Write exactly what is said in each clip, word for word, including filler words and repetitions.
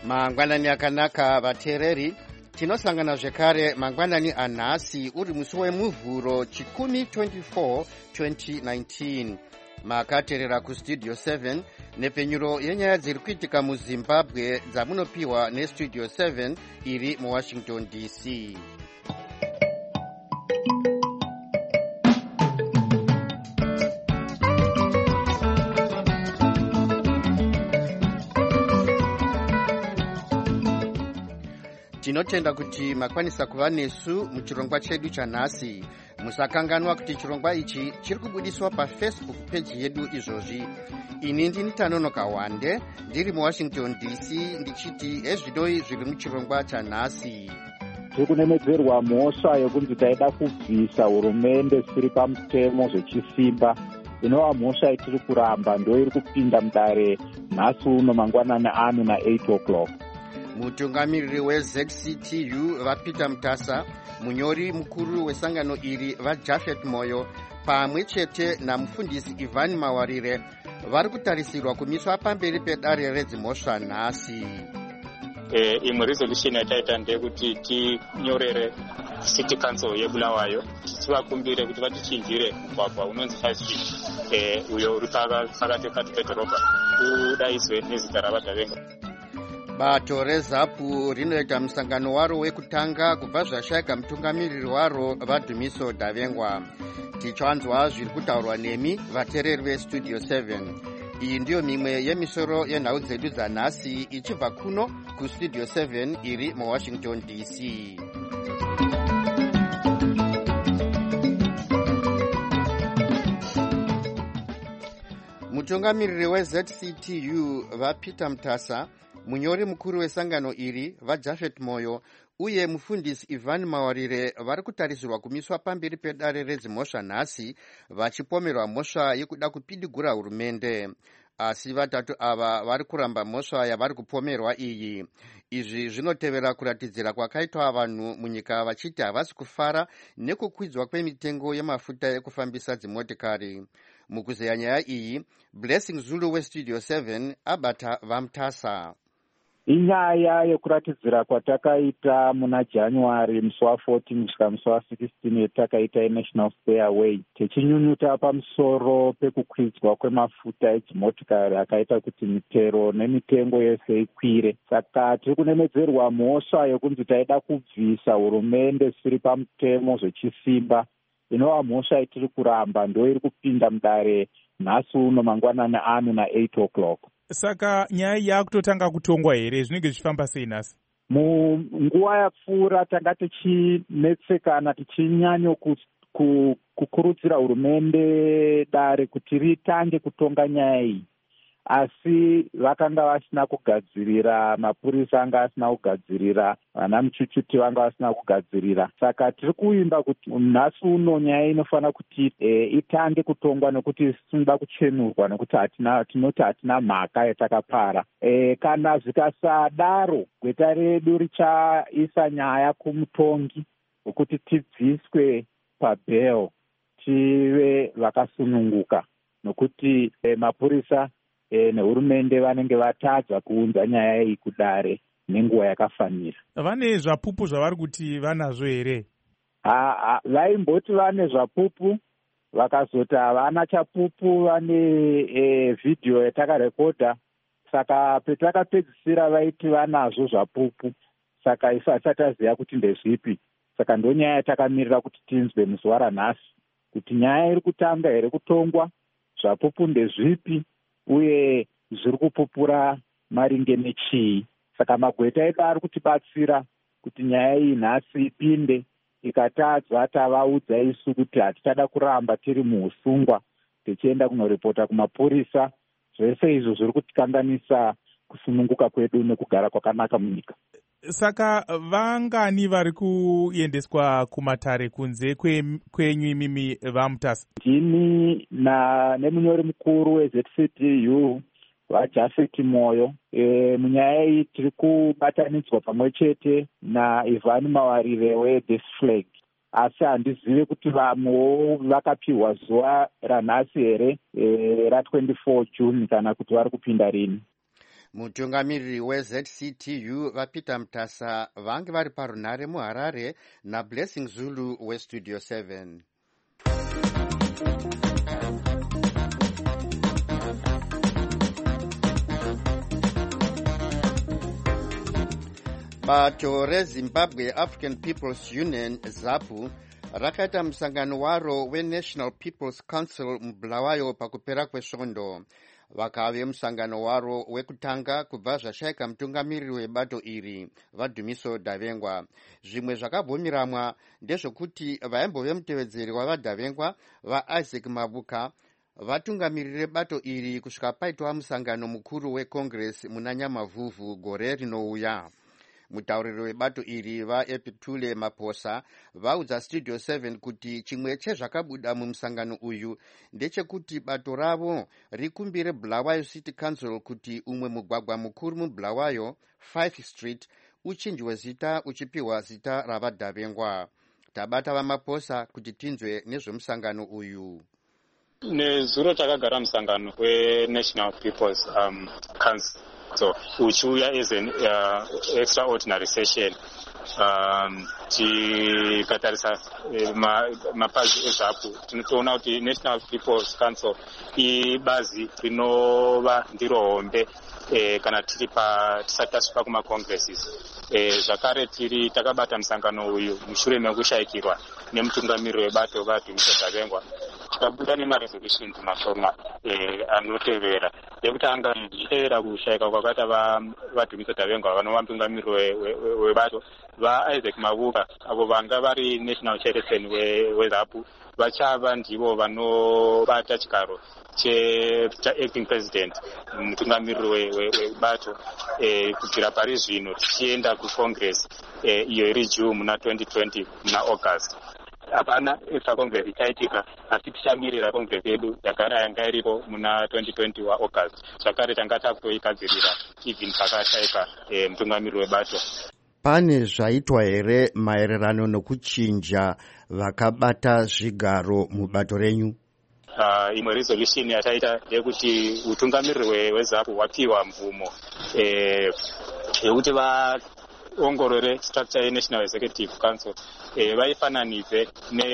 Mangwanani akanaka vateereri, tinosangana zvekare mangwanani anhasi uri musi wemuvhuro chikumi twenty-four twenty nineteen. Makateerera kustudio seven nepfenyuro yenyaya dziri kuitika muZimbabwe dzamunopiwa nestudio seven iri muWashington D C. Tinotenda kuti makwanisa kuva nesu muchirongwa chedu chanhasi. Musakanganwa kuti chirongwa ichi chiri kubudiswa paFacebook page yedu izvozvi. Ini ndini Tanonoka Wande ndiri muWashington D C ndichiti ezvidoi zviri muchirongwa chanhasi. Tiri kunemedzerwa mhosva yokunzi taida kubvisa hurumende siri pamutemo zvechisimba. Inova mhosva itiri kuramba ndo iri kupinda mudare nhasi uno mangwanani ano na eight o'clock. Mutungamiriri weZ C T U vaPeter Mutasa, munyori mukuru wesangano iri vaJafet Moyo pamwe chete namufundisi Ivan Mawarire vari kutarisirwa kumiswa pamberi pedare redzimhosva nhasi. Eh, imwe resolution yataita ndeyekuti tinyorere city council yeBulawayo tivakumbire kuti vatichinjire mugwagwa unonzi five street eh, uyo uri pakati pedhorobha udaiswe nezita raVadhavenga. Bato reZAPU rinoita musangano waro wekutanga kubva zvashayika mutungamiriri waro vaDhumiso Davengwa. Tichanzwa zviri kutaurwa nemi vateereri vestudio seven. Iyi ndiyo mimwe yemisoro yenhau dzedu dzanhasi ichibva kuno kustudio seven iri muWashington D C. Mutungamiriri weZ C T U vaPeter Mutasa, munyori mukuru wesangano iri vaJafet Moyo uye mufundisi Ivan Mawarire vari kutarisirwa kumiswa pamberi pedare redzimhosva nhasi vachipomerwa mhosva yekuda kupidigura hurumende. Asi vatatu ava vari kuramba mhosva yavari kupomerwa iyi. Izvi zvinotevera kuratidzira kwakaitwa vanhu munyika vachiti havasi kufara nekukwidzwa kwemitengo yemafuta ekufambisa dzimotikari. Mukuzeya nyaya iyi, Blessing Zulu westudio seven abata vaMutasa. Inyaya yekuratidzira kwatakaita muna January musi wa14 kusvika musi wa16 yetakaita iNational Fairway tichinyunyuta pamusoro pekukwidzwa kwemafuta edzimotikari akaita kuti mitero nemitengo yese ikwire. Saka tiri kunemedzerwa mhosva yokunzi taida kubvisa hurumende siri pamutemo zvechisimba. Inova mhosva itiri kuramba ndo iri kupinda mudare nhasi uno mangwanani ano na eight o'clock. Saka nyaya yakutotanga kutongwa here, zvinenge zvichifamba sei nhasi? Munguva yapfuura tanga tichinetsekana tichinyanyo kukurudzira hurumende dare kuti ritange kutonga nyaya iyi, asi vakanga vasina kugadzirira, mapurisa anga asina kugadzirira, vana muchuchuti vanga vasina kugadzirira. Saka tiri kuimba kuti nhasi uno nyaya inofanira kuti e, itange kutongwa nekuti tinoda kuchenurwa nekuti hatina, tinoti hatina mhaka yatakapara. E, kana zvikasadaro gweta redu richaisa nyaya kumutongi wekuti tibviswe pabheo tive vakasununguka nokuti e, mapurisa E, nehurumende vanenge vatadza kuunza nyaya iyi kudare nenguva yakafanira. Vane zvapupu zvavari kuti vanazvo here? Vaimboti vane zvapupu, vakazoti havana chapupu, vane e, vhidhiyo yatakarekodha. Saka petakapedzisira vaiti vanazvo zvapupu, saka isu hatisati taziva kuti ndezvipi. Saka ndo nyaya yatakamirira kuti tinzwe muzuva ranhasi, kuti nyaya iri kutanga here kutongwa, zvapupu ndezvipi, uye zviri kupupura maringe nechii. Saka magweta edu ari kutibatsira kuti nyaya iyi nhasi ipinde. Ikatadza tavaudza isu kuti hatichada kuramba tiri muusungwa tichienda kunoripota kumapurisa. Zvese izvo zviri kutikanganisa kusununguka kwedu nekugara kwakanaka munyika. Saka vangani vari kuendeswa kumatare kunze kwenyu imimi vaMutasa? Ndini na nemunyori mukuru weZ C T U vaJafet Moyo. E, munyaya iyi tiri kubatanidzwa pamwe chete naIvan Mawarire weThe Flag. Asi handizive kuti vamwewo vakapiwa zuva ranhasi here e, ra twenty-four June kana kuti vari kupinda rini. Mutungamiriri weZ C T U vaPeter Mtasa vange vari parunhare muHarare naBlessing Zulu weStudio seven. Bato reZimbabwe African People's Union ZAPU rakaita musangano waro weNational People's Council muBulawayo pakupera kwesvondo. Vakave musangano waro wekutanga kubva zvashaika mutungamiriri webato iri vaDhumiso Davengwa. Zvimwe zvakabvumiramwa ndezvokuti vaimbove mutevedzeri wavaDavengwa vaIsaac Mabuka vatungamirire bato iri kusvika paitwa musangano mukuru weCongress muna Nyamavhuvhu gore rinouya. Mutauriri webato iri vaEpitule Maposa vaudza Studio seven kuti chimwe chezvakabuda mumusangano uyu ndechekuti bato ravo rikumbire Bulawayo City Council kuti umwe mugwagwa mukuru muBulawayo Fife Street uchinjwe zita uchipiwa zita ravaDavengwa. Tabata vaMaposa kuti tinzwe nezvemusangano uyu. Nezuro takagara musangano weNational People's um, Council so uchiuya as an uh, extraordinary session um, tikatarisa mapazi ma eZAPU tinotoona kuti National People's Council ibazi rinova ndiro hombe eh, kana tiri pa tisati tasvika kumacongresses eh, zvakare tiri takabata musangano uyu mushure mekushayikirwa nemutungamiriri webato vaDhumiso Davengwa tikabuda nemaresolutions mashoma eh, anotevera ekutanga titevera kushayika kwakaita vaDhumiso Davengwa vanova mutungamiriri webato vaIsaac Mabuka avo vanga vari national chairperson weZAPU vachava ndivo vanobata chigaro cheacting president mutungamiriri webato eh, kubvira pari zvino tichienda kucongress eh, iyo iri june muna twenty twenty muna august. Hapana extra congress ichaitika asi tichamirira congress yedu yagara yanga iripo muna twenty twenty wa august. Zvakare tanga takutoigadzirira even pakashayika eh, mutungamiriri webato. Pane zvaitwa here maererano nokuchinja vakabata zvigaro mubato renyu? Uh, imwe resolution yataita yekuti utungamiriri weZAPU wapiwa mvumo eh, yekuti vaongorore structure yeNational Executive Council eh, vaifananidze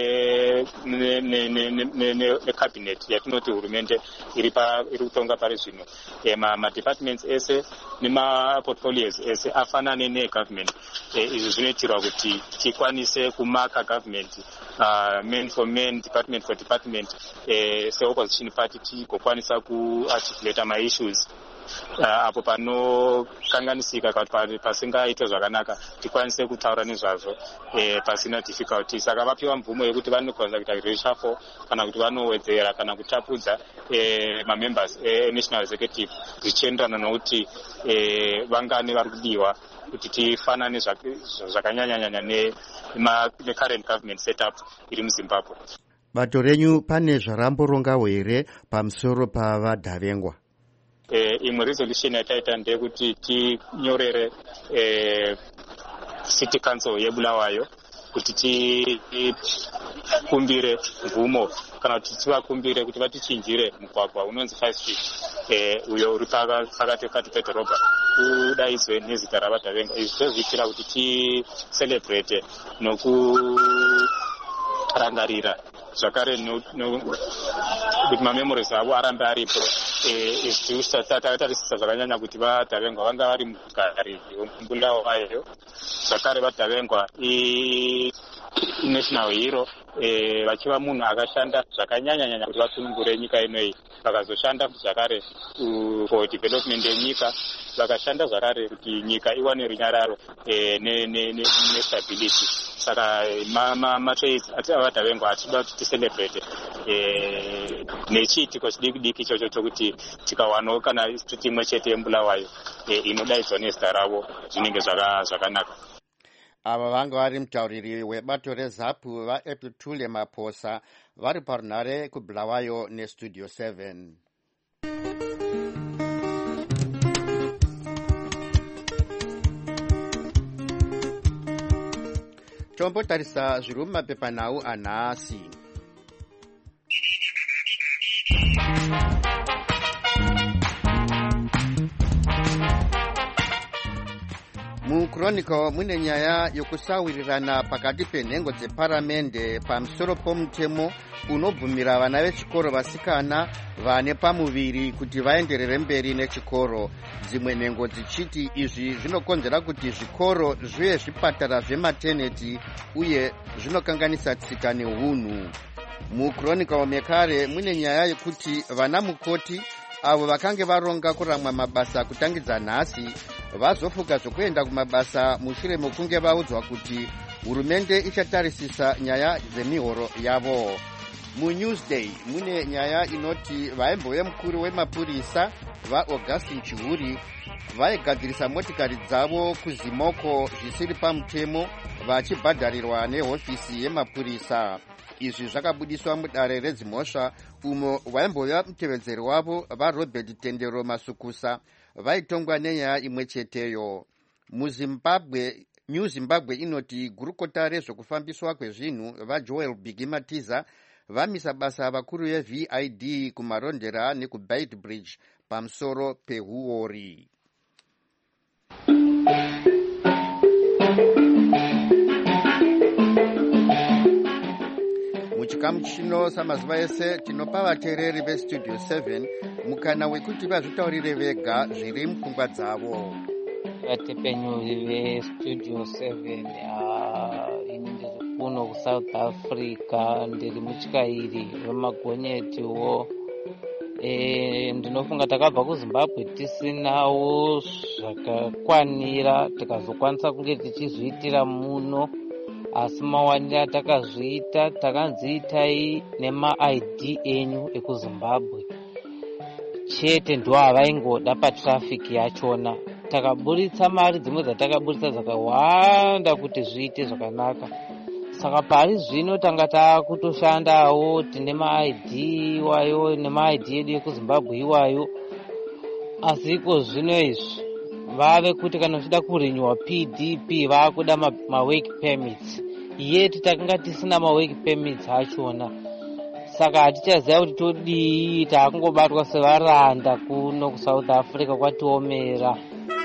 necabinet yatinoti hurumende iri kutonga pari zvino. Eh, madepartments ese nemaportfolios ese afanane negovernment. Eh, izvi zvinoitirwa kuti tikwanise kumaka government uh, man for man, department for department eh, seopposition party tikokwanisa kuarticulate maissues uh, apo panokanganisika kuti pasingaitwe zvakanaka tikwanise kutaura nezvazvo eh, pasina difficulty. Saka vapiwa mvumo yekuti vanokwanisa kuita reshuffle kana kuti vanowedzera kana kutapudza eh, mamembers eNational Executive zvichienderana nokuti eh, vangane vari kudiwa kuti tifanane zvakanyanyanyanya necurrent government setup iri muZimbabwe. Bato renyu pane zvaramborongawo here pamusoro pavaDavengwa? Eh, imwe resolution yataita ndeyekuti tinyorere eh, City Council yeBulawayo kuti tikumbire mvumo kana kuti tivakumbire kuti vatichinjire mugwagwa unonzi Fife Street eh, uyo uri pakati pedhorobha udaidzwe nezita ravaDavengwa. Izvi tozviitira kuti ticelebrate nokurangarira zvakare kuti mamemories avo arambe aripo. Izvi takatarisisa zvakanyanya kuti vaDavengwa vanga vari mugari weBulawayo. Zvakare vaDavengwa national hero eh, vachiva munhu akashanda zvakanyanyanyanya kuti vasunungure nyika inoyi, vakazoshanda zvakare uh, for development yenyika, vakashanda zvakare kuti nyika iwane runyararo eh, nestability. Saka matrades avaDavengwa atinoda kuti ticelebrate eh, nechiitiko chidiki diki ichocho chokuti tikawanawo kana street imwe chete yeBulawayo eh, inodaidzwa nezita ravo zvinenge zvakanaka. Ava vanga vari mutauriri webato reZAPU vaEpitule Maposa vari parunhare kuBulawayo neStudio seven. Tombotarisa zviri mumapepanhau anhasi. Mu Chronicle mune nyaya yokusawirirana pakati penhengo dzeparamende pamusoro pomutemo unobvumira vana vechikoro vasikana vane pamuviri kuti vaenderere mberi nechikoro. Dzimwe nhengo dzichiti izvi zvinokonzera kuti zvikoro zvive zvipatara zvemateneti uye zvinokanganisa tsika neunhu. Mu Chronicle mekare mune nyaya yekuti vana mukoti avo vakange varonga kuramwa mabasa kutangidza nhasi vazofuka zvokuenda kumabasa mushure mekunge vaudzwa kuti hurumende ichatarisisa nyaya dzemihoro yavo. Mu Newsday mune nyaya inoti vaimbo mukuru wemapurisa vaAugustin Chihuri vaigadzirisa motikari dzavo kuzimoko zvisiri pamutemo vachibhadharirwa nehofisi yemapurisa. Izvi zvakabudiswa mudare redzimhosva umo vaimbova mutevedzeri wavo vaRobert Tendero Masukusa vaitongwa nenyaya imwe cheteyo. MuZimbabwe, New Zimbabwe inoti gurukota rezvokufambiswa kwezvinhu vaJoel Bigimatiza vamisa basa vakuru veV I D kumarondera nekuBaitbridge pamusoro pehuori. Muchikamu chino samazuva ese tinopa vateereri vestudio seven mukana wekuti vazvitaurire vega zviri mupfungwa dzavo. Vatepenyuri vestudio seven ini ndiri kuno kuSouth Africa, ndiri mutyairi wemagonyetiwo. E, ndinofunga takabva kuZimbabwe tisinawo zvakakwanira tikazokwanisa kunge tichizviitira muno, asi mawanira takazviita takanziitai nema-I D enyu ekuZimbabwe chete ndo avaingoda patrafiki yachona. Takaburitsa mari dzimwe dzatakaburitsa dzakawanda kuti zviite zvakanaka, saka pari zvino tanga taakutoshandawo tine ma-I D iwayo nema-I D edu ekuZimbabwe iwayo, asi iko zvino izvi vave kuti kana uchida kurinywa P D P vakuda ma-work ma permits, yetu takanga tisina ma-work permits achona, saka hatichaziva kuti todii, taakungobatwa sevaranda kuno kuSouth Africa kwatiomera.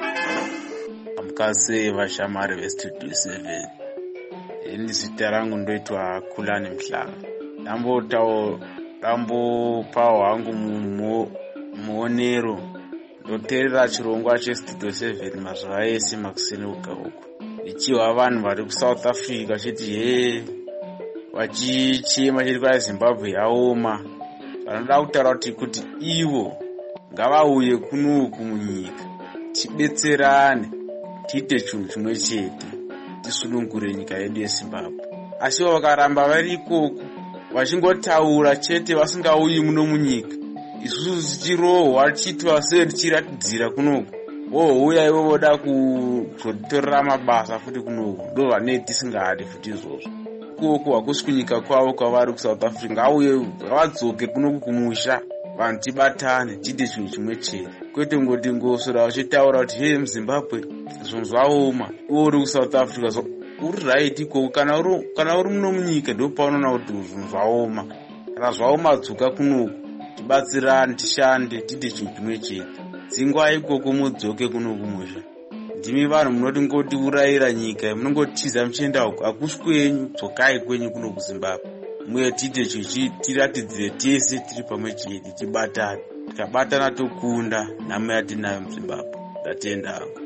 Amukase vashamari vestudio seven, ini zita rangu ndoitwa Khulani Mhlanga. Ndambotawo ndambopawo hangu muonero ndoteerera chirongwa chestudio seven mazuva ese makuseni uka uku, ndichiwa vanhu vari kuSouth Africa vachiti he vachichema chiri kwaZimbabwe yaoma. Vanoda kutaura kuti kuti ivo ngavauye kunoku munyika tibetserane tiite chinhu chimwe chete tisunungure nyika yedu yeZimbabwe. Asi vakaramba vari ikoko vachingotaura chete vasingauyi muno munyika, isusu tichirohwa tichiti vaseri tichiratidzira kunoku vohouya ivo voda kuzotorera mabasa futi kunoku, ndo vanei tisingadi futi izvozvo. Ikoko hakusi kunyika kwavo kwavari kuSouth Africa, ngauye vadzoke kunoku kumusha vanhu tibatane tiite chinhu chimwe chete, kwete ngoti ngosora vachitaura kuti he muZimbabwe zvinhu zvaoma iwo uri kuSouth Africa so uri right ikoko. Kana uri kana uri muno munyika ndo paunoona kuti zvinhu zvaoma. Kana zvaoma dzoka kunoku tibatsirane tishande tiite chinhu chimwe chete, dzingwa ikoko mudzoke kunoku musha. Ndimi vanhu munoti ngoti urayira nyika munongotiza muchienda uko, hakusi kwenyu, dzokai kwenyu kuno kuZimbabwe muye tiite chichi tiratidzire tese tiri pamwe chete tibatane. Tikabatana tokunda nhamo yatinayo muZimbabwe. Ndatenda hangu.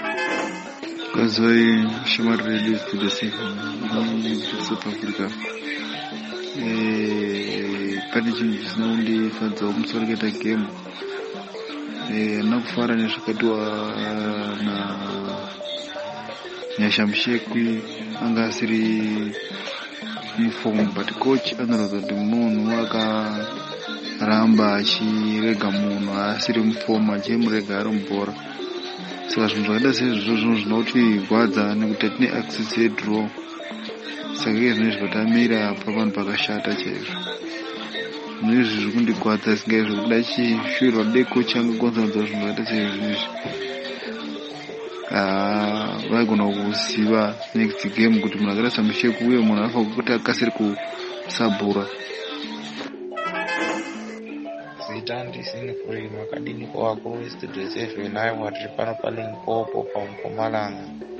Kazoi shamari radio studio seven South Africa. Eh, pane chinhu chinondifadzawo musoreketa game nakufara nezvakatiwa na Nyasha Mushekwi anga asiri uniform, but coach anoratidza kuti munhu akaramba achirega munhu asiri mufoma achimurega ari mubhora. Saka zvinhu zvakaita seizvozvo zvinotigwadza nekuti tine access yedraw, saka iye zvinenge zvikatamira pavanhu pakashata chaizvo. Zvinhu izvi zviri kundigwadza singai zvokuda chishwirwa deko changu konzanodza zvinhu zvakaita seizvizvi. Vaigona kuziva next game kuti munhu akaita saMushekwi uye munhu anofanira kuti akasire kusabhura. Zita ndisini free makadini kwa wakuru westudio seven aiwa tiri pano paLimpopo paMpumalanga.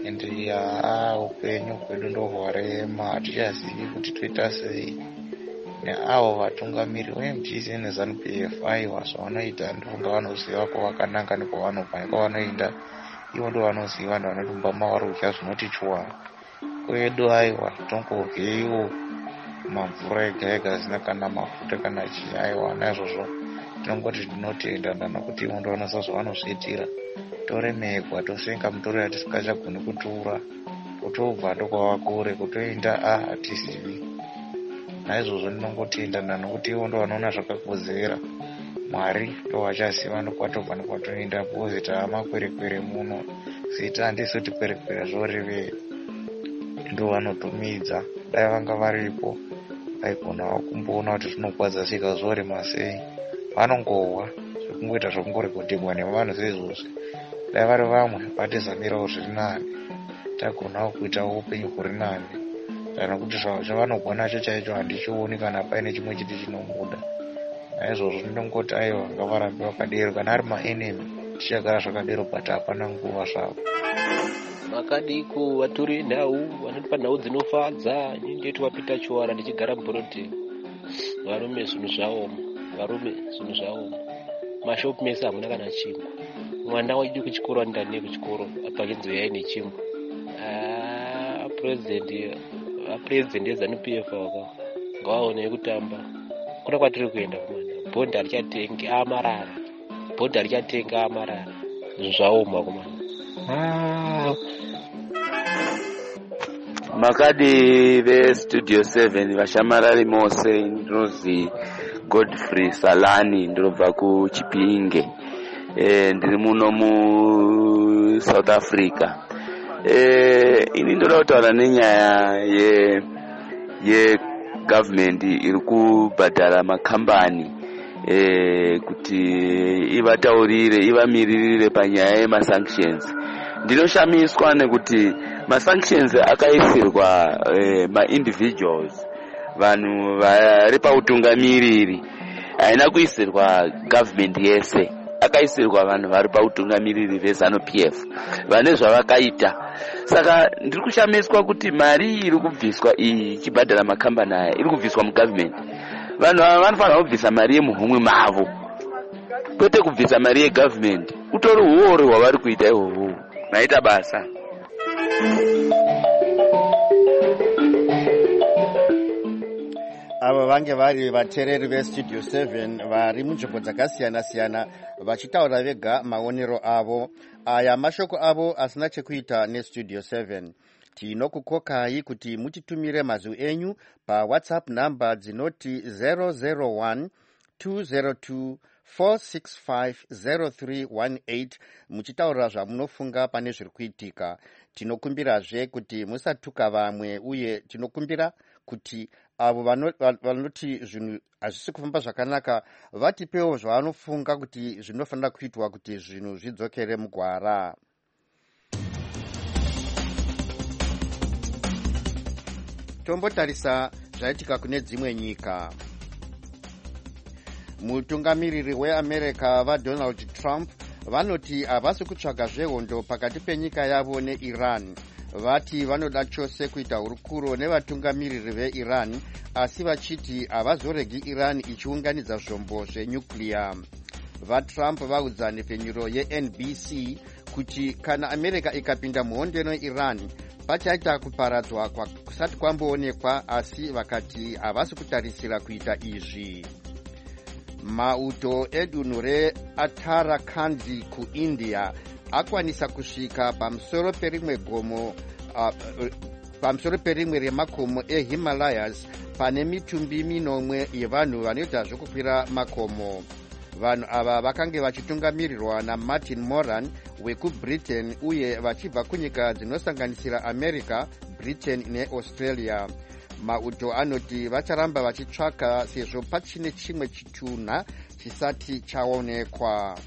ende yaa upenyu hwedu ndo hwarema, hatichazivi kuti toita sei. Neavo vatungamiri ve-M T C ne-ZANU P F aiwa zvavanoita ndivonga vanoziva kwavakananga nekwavanopa nekwavanoenda. Ivo ndo vanoziva ndo vanotumba mawarukya zvinoti chwa. Kwedu aiwa tongoryeiwo mamvura ega ega zina kana mafuta kana chii. Aiwa naizvozvo tinongoti tinotenda nokuti ivo ndo vanoziva zvavanozviitira. Toremekwa tosenga mutori yatisingachagoni kutura, kutobva ndokwava kure, kutoenda a hatizivi. Naizvozvo ndinongotenda nokuti ivo ndo vanoona zvakakodzera. Mwari ndo vachaziva nokwatobva nokwatoenda pozita amakwerekwere muno. Zita handisi kuti kwerekwere zvorive ndo vanotumidza. Dai vanga varipo vaikonawo kumboona kuti zvinokwadza sika zvorema sei. Vanongohwa zvekungoita zvekungorekodhegwa nevanhu seizvozvi. Dai vari vamwe vatizamirawo zviri nani, tagonawo kuitawo upenyu huri nani. Kana kuti zvavanogona cho chaicho handichioni kana paine chimwe chiti chinomuda. Naizvozvo ndinongoti aiwa ngavarambe vakadero, kana ari maenemy tichagara zvakadero but hapana nguva zvavo. Makadiko vatori nhau vanotipa nhau dzinofadza. Nditi wapita Chiwara ndichigara muBorodheni. Varume zvinhu zvavo, varume zvinhu zvavo. Mashopu mese hamuna kana chimwe. Mwana waidi kuchikoro andani kuchikoro apachinzoyai nechimwe. Ah, president president yeZANU P F waka ngawaone kutamba. Kuna kwatiri kuenda kumana. Bhondi arichatenga amarara. Bhondi arichatenga amarara. Zvaoma kumana. Ah. Makadi ve Studio seven vashamarari mose ndinozi Godfrey Salani ndinobva kuChipinge. Eh, ndiri muno mu South Africa. Eh, ini ndoda kutaura nenyaya ye ye government iri kubhadhara makambani eh, kuti ivataurire ivamiririre panyaya yemasanctions. Ndinoshamiswa nekuti masanctions akaisirwa eh, ma-individuals, vanhu vari pautungamiriri, haina kuisirwa government yese. Akaisirwa vanhu vari pautungamiriri veZANU P F vane zvavakaita. Saka ndiri kushamiswa kuti mari iri kubviswa iyi ichibhadhara makambani aya iri kubviswa mugovernment. Vanhu ava vanofanira kubvisa mari yemuhumwe mavo, kwete kubvisa mari yegovernment. Utori uori hwavari kuita ihwohwo, maita basa. Ava vange vari vateereri veStudio seven vari munzvimbo dzakasiyana siyana vachitaura vega maonero avo. Aya mashoko avo asina chekuita neStudio seven. Tinokukokai kuti mutitumire mazwi enyu paWhatsApp namba dzinoti zero zero one two zero two four six five zero three one eight muchitaura zvamunofunga pane zviri kuitika. Tinokumbirazve kuti musatuka vamwe, uye tinokumbira kuti avo vanoti zvinhu hazvisi kufamba zvakanaka vatipewo zvavanofunga kuti zvinofanira kuitwa kuti zvinhu zvidzokere mugwara. Tombotarisa zvaitika kune dzimwe nyika. Mutungamiriri weAmerica vaDonald Trump vanoti havasi kutsvaga zvehondo pakati penyika yavo neIran. Vati vanoda chose kuita hurukuro nevatungamiriri veIran, asi vachiti havazoregi Iran ichiunganidza zvombo zvenyukliya. VaTrump vaudza nhefenyuro yeN B C kuti kana America ikapinda muhondo neIran pachaita kuparadzwa kusati kwamboonekwa, asi vakati havasi kutarisira kuita izvi. Mauto edunhu reUttarakhand kuIndia akwanisa kusvika pamusoro perimwe gomo uh, pamusoro perimwe remakomo eHimalayas pane mitumbi minomwe yevanhu vanoita zvokukwira makomo. Vanhu ava vakange vachitungamirirwa naMartin Moran wekuBritain uye vachibva kunyika dzinosanganisira America, Britain neAustralia. Mauto anoti vacharamba vachitsvaka sezvo pachine chimwe chitunha chisati chaonekwa.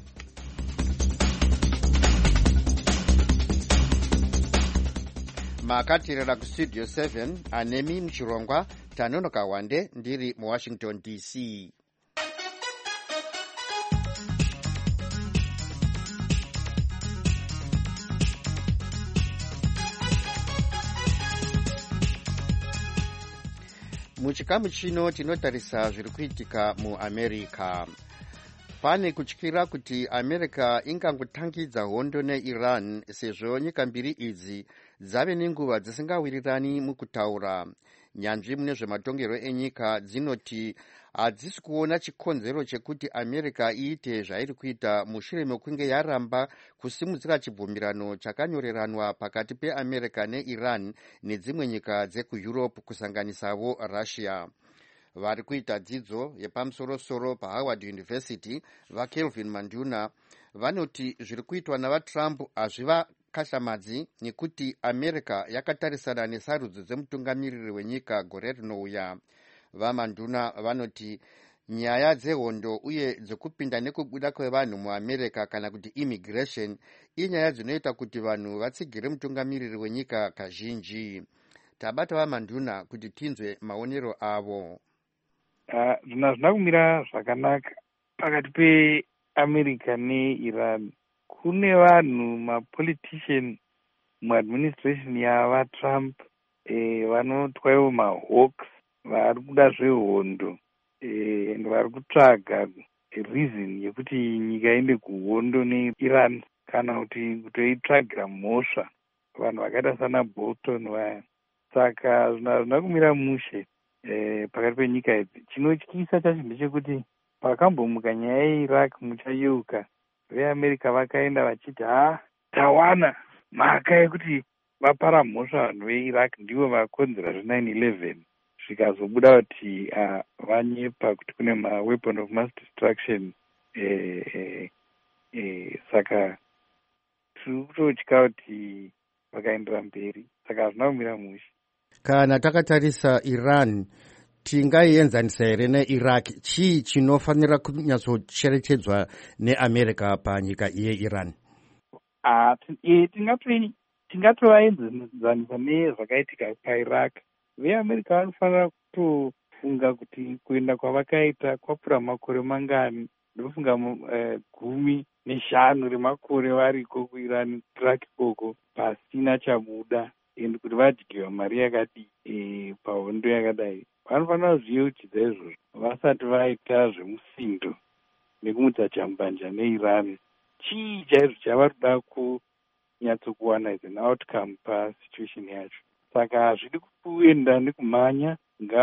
Makatirira kuStudio seven, anemi muchirongwa Tanonoka Wande ndiri muWashington D C. muchikamu chino tinotarisa zviri kuitika muamerica. Pane kutyira kuti America ingangotangidza hondo neIran sezvo nyika mbiri idzi dzave nenguva dzisingawirirani mukutaura. Nyanzvi mune zvematongerwo enyika dzinoti hadzisi kuona chikonzero chekuti America iite zvairi kuita mushure mekunge yaramba kusimudzira chibvumirano chakanyoreranwa pakati peAmerica neIran nedzimwe nyika dzekuEurope kusanganisavo Russia. Vari kuita dzidzo yepamusorosoro paHoward University vaKelvin Manduna vanoti zviri kuitwa navaTrump hazvivakashamadzi nekuti America yakatarisana nesarudzo dzemutungamiriri wenyika gore rinouya. VaManduna vanoti nyaya dzehondo uye dzekupinda nekubuda kwevanhu muAmerica kana kuti immigration inyaya dzinoita kuti vanhu vatsigire mutungamiriri wenyika kazhinji. Tabata vaManduna kuti tinzwe maonero avo. Zvina uh, zvina kumira zvakanaka pakati peAmerica neIran. Kune vanhu mapolitician muadministration yavaTrump eh, vanotwaiwo mahawks vari kuda zvehondo eh, vari kutsvaga reason yekuti nyika iende kuhondo neIran kana kuti kutoitsvagira mhosva vanhu vakaita sana Bolton vaya. Saka zvina zvina kumira mushe Eh, pakati penyika idzi. Chinotyisa chacho ndechekuti pakambomuka nyaya yeIraq muchayeuka veAmerica vakaenda vachiti ha tawana mhaka yekuti vapara mhosva vanhu veIraq ndivo vakonzera zve-nine eleven. Zvikazobuda kuti uh, vanyepa kuti kune ma-weapon of mass destruction eh, eh, eh, saka tiri kutotya kuti vakaendera mberi. Saka hazvina kumira mushe. Kana takatarisa Iran tingaienzanisa here neIraq, chii chinofanira kunyatsocherechedzwa neAmerica panyika yeIran? Ah, tingatovaenzanisa nezvakaitika paIraq. VeAmerica vanofanira kutofunga kuti kuenda kwavakaita kwapfuura makore mangani. Ndofunga uh, gumi neshanu remakore variko kuIran Iraq ikoko pasina chabuda. Ende kuti vadyiwa mari yakadii e, pahondo yakadai. Vanofanira kuzviyeuchidza izvozvo vasati vaita zvemusindo nekumutsa chambanja neIran. Chii chaizvo chavari kuda kunyatsokuwana as an outcome pasituation yacho. Saka hazvidi kuenda nekumhanya,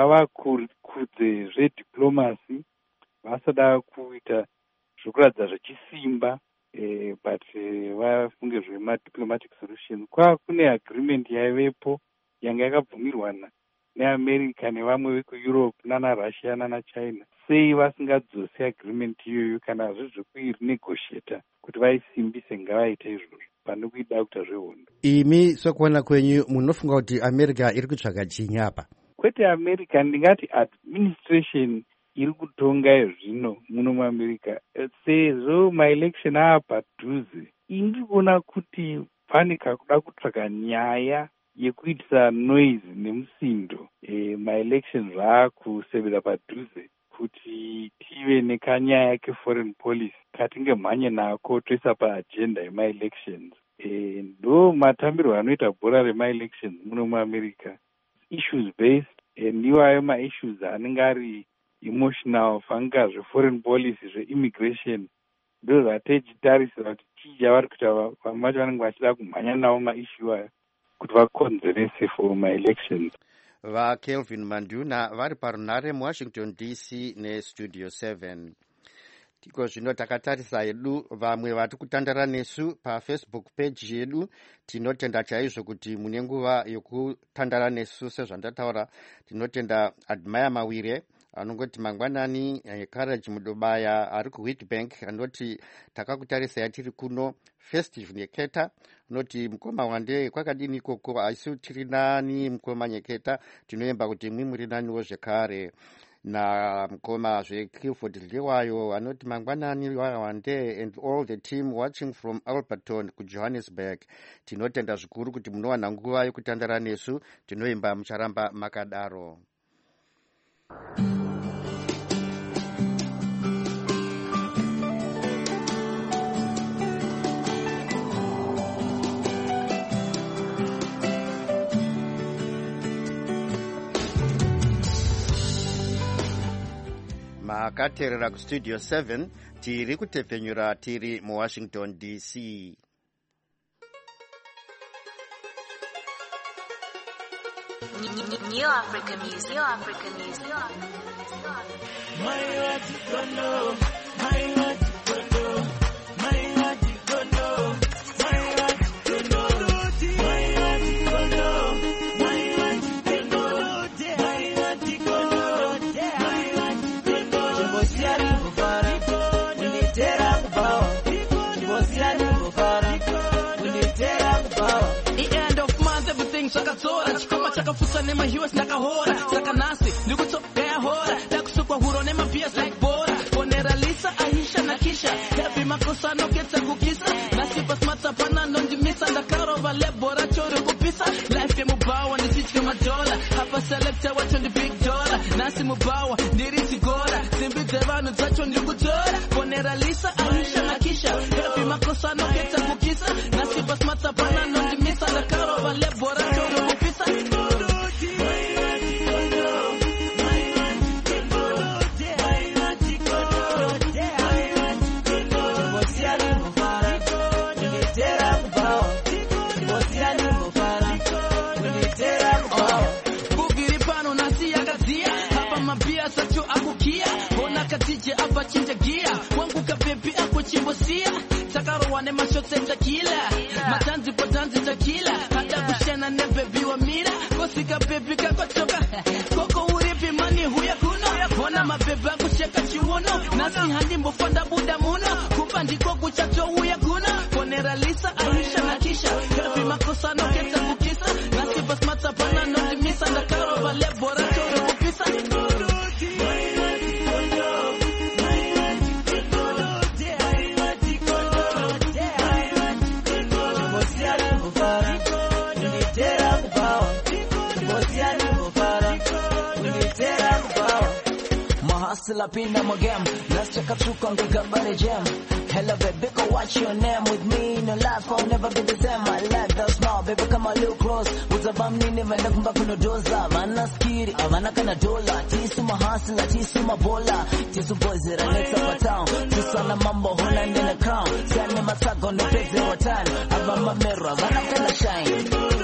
ngavakudze zvediplomacy vasada kuita zvokuradza zvechisimba. Eh, but vafunge uh, zvema-diplomatic solution. Kwa kune agreement yaivepo yanga yakabvumirwana neAmerica nevamwe vekuEurope nana Russia nana China. Sei vasingadzosi agreement iyoyo kana zvezvekuinegotiata kuti vaisimbise ngavaite izvozvo pane kuida kuita zvehondo. Imi sokuona kwenyu munofunga kuti America iri kutsvaga chinyi apa? Kwete America, ndingati administration iri kutonga zvino muno muAmerica. Sezvo maelection aapadhuze, indiri kuona kuti pane kakuda kutsvaga nyaya yekuitisa noise nemusindo e, maelection zvaakusevera padhuze kuti tive nekanyaya keforeign policy katinge mhanye nako toisa paagenda yemaelections. E, ndo matambirwo anoita bhora remaelections muno muAmerica. Issues based, e, ndiwo ayo maissues anenge ari emotional, fanga zveforeign policy, zveimmigration, ndo zvatechitarisira kuti chii chavari kuita vamwe vacho vanenge vachida kumhanya nawo maissue aya kuti vakonzerese for ma-elections. VaKelvin Manduna vari parunhare muWashington D C nestudio seven. Tiko zvino takatarisa yedu vamwe vari kutandara nesu paFacebook page yedu. Tinotenda chaizvo kuti mune nguva yokutandara nesu. Sezvandataura, tinotenda Admire Mawire anongoti mangwanani, Courage Mudobaya ari kuWheatbank anoti takakutarisa tiri kuno. Festive Nyeketa anoti mukoma wande kwakadini ikoko, asi tiri nani mukoma Nyeketa, tinoemba kuti mwi muri naniwo zvekare. Na mkoma zve Clifford Liwayo anoti mangwanani wande and all the team watching from Alberton ku Johannesburg. Tinotenda zvikuru kuti munowana nguva yokutandara nesu. Tinoimba mucharamba makadaro. makateerera kustudio seven tiri kutepfenyura tiri muwashington D C. New African music. New African music. New African Fusa nema hiwas nakahora saka nasi nikutokea hora takusukwa huro nema pias like bora ponera lisa aisha na kisha heavy makosa no keta kukisa nasi basmata pana no ndimisa ndakaro vale bora choro kupisa life ya mubawa ni sisi kama dola hapa selector wacho ndi big dollar nasi mubawa ndirisi gora simbi devano zacho ndikutora ponera lisa aisha na kisha heavy makosa no keta kukisa nasi basmata pana no ndimisa ndakaro vale bora choro kupisa. Wane mashote takila matanzi potanzi takila hata kushana ne baby wa mira kosika baby kakotoka koko uripi mani huya kuno wana mabeba kusheka chiwono nasi handi mbofanda buda muno kupandiko kuchacho huya kuno ponera lisa aisha na kisha heavy makosa no keta kukisa nasi basmata pana no dimisa ndakaro vale bora choro kupisa. Hustle up in my game, let's check out on the gabare jam. Hello baby, go watch your name with me in your life, I'll never be the same. My life that's now, baby, come a little close. With a bum nini, when I come back on the doza, mana skiri, amana kana dola. Tisu ma hustle, tisu ma bola. Tisu boys that are next up a town. Tisu na mambo, hona in the crown. Sani masago, no pay zero time. Abama mirror, mana kana shine.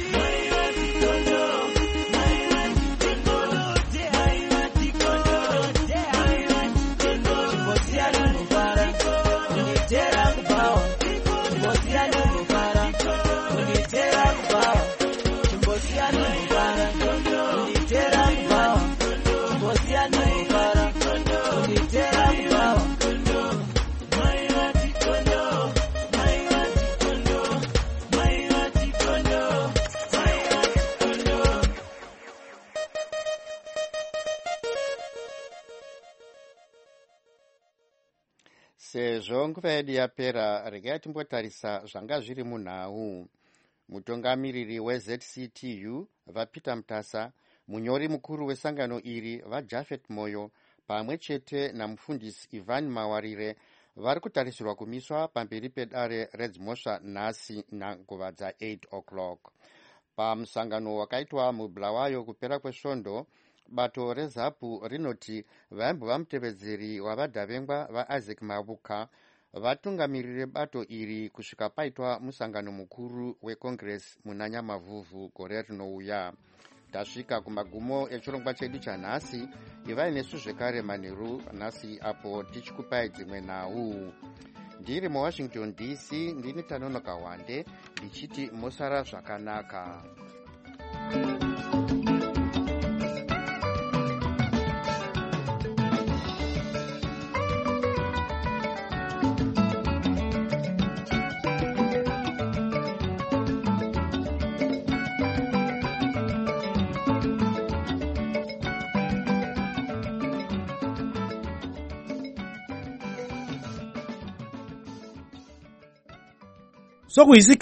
sezvo nguva yedu yapera regai timbotarisa zvanga zviri munhau. Mutungamiriri weZ C T U vaPeter Mutasa, munyori mukuru wesangano iri vaJafet Moyo pamwe chete namufundisi Ivan Mawarire vari kutarisirwa kumiswa pamberi pedare redzimhosva nhasi nanguva dza-eight o'clock. Pamusangano wakaitwa muBulawayo kupera kwesvondo, bato reZAPU rinoti vaimbova mutevedzeri wavadhavengwa vaIsaac Mabuka vatungamirire bato iri kusvika paitwa musangano mukuru weCongress muna Nyamavhuvhu gore rinouya. Tasvika kumagumo echirongwa chedu chanhasi. Ivai nesu zvekare manheru nhasi apo tichikupai dzimwe nhau. Ndiri muWashington D C, ndini Tanonoka Wande ndichiti mosara zvakanaka. So